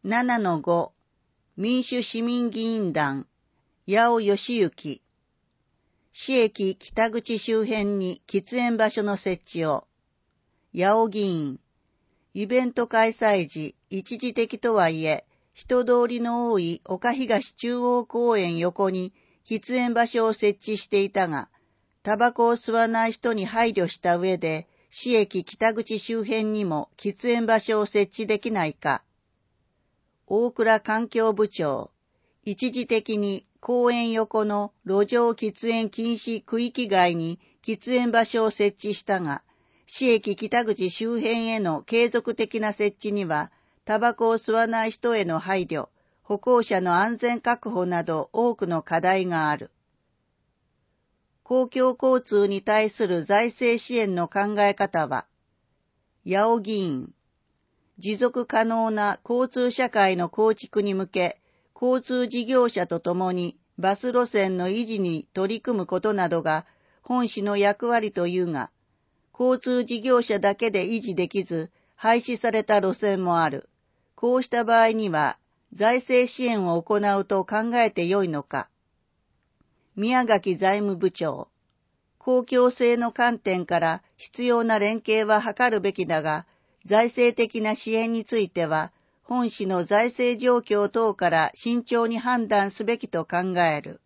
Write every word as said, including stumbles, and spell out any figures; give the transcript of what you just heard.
ななのご 民主市民議員団八尾義行市駅北口周辺に喫煙場所の設置を八尾議員イベント開催時一時的とはいえ人通りの多い岡東中央公園横に喫煙場所を設置していたがタバコを吸わない人に配慮した上で市駅北口周辺にも喫煙場所を設置できないか。大倉環境部長、一時的に公園横の路上喫煙禁止区域外に喫煙場所を設置したが、市駅北口周辺への継続的な設置には、タバコを吸わない人への配慮、歩行者の安全確保など多くの課題がある。公共交通に対する財政支援の考え方は、八尾議員、持続可能な交通社会の構築に向け、交通事業者とともにバス路線の維持に取り組むことなどが本市の役割というが、交通事業者だけで維持できず、廃止された路線もある。こうした場合には、財政支援を行うと考えてよいのか。宮垣財務部長、公共性の観点から必要な連携は図るべきだが、財政的な支援については、本市の財政状況等から慎重に判断すべきと考える。